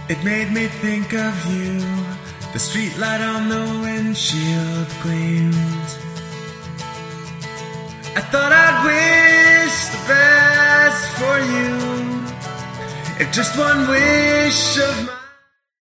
It made me think of you. The streetlight on the windshield gleamed. I thought I'd wish the best for you. If just one wish of mine